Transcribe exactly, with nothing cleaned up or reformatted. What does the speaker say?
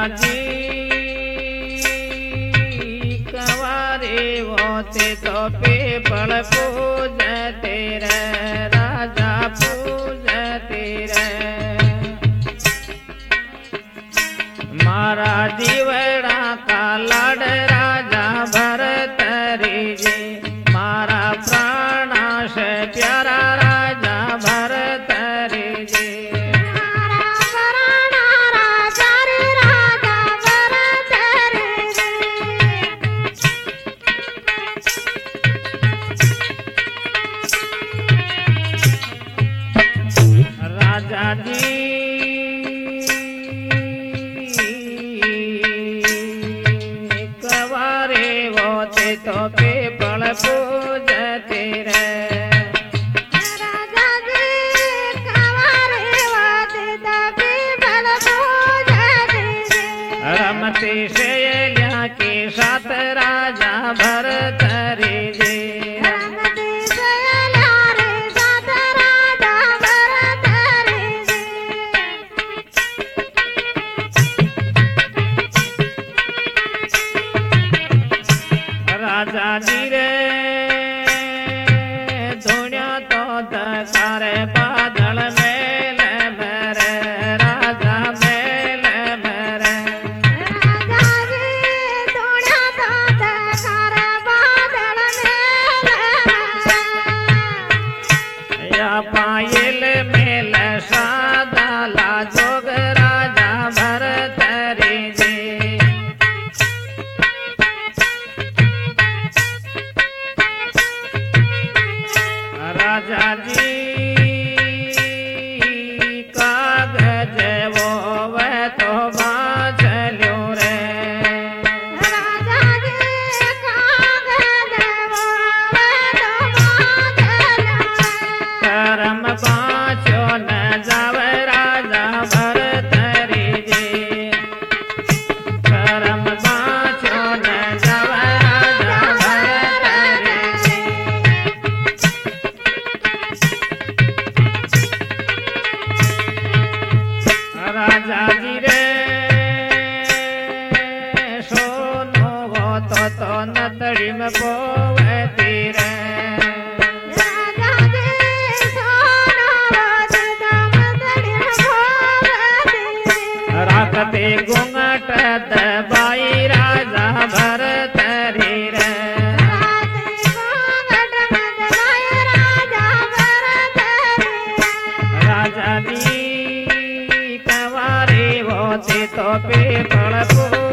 जी कंवारे होते तो पीपल पूजते रे राजा पूजते रे मारा जीवड़ा का लाड राजा भरत जी मारा प्राणा से प्यारा राजा भरत जी राजा जी कंवारे होते तो पीपल पूजते रे राजा जी कंवारे होते तो पीपल पूजते रे रमती सहेलिया के साथ राजा भरत जी रमती सहेलिया रे साथ राजा भरत जी राजा जी रे धुनिया तो दसारे बादल मेल मेरे राजा मेल मेरे राजा जी धुनिया तो दसारे बादल मेल या पायल मेल सादाला जोग राजा भरत जी राजा जी कागज वो वह तो बाँचल्यो रे राजा जी कागज वो तो बाँचल्यो करम बाँचो न जावे राजा भरत जी करम बाँचो न जावे राजा भरत जी राजा जी रे सोनो हो तो तो नतड़ी में पोवती रे राजा जी सोनो होत तो नतड़ी में पोवती रे राखते घूंघट दबाई राजा भरत रे राते घूंघट में दबाई राजा भरत रे राजा जी कंवारे होते तो पीपल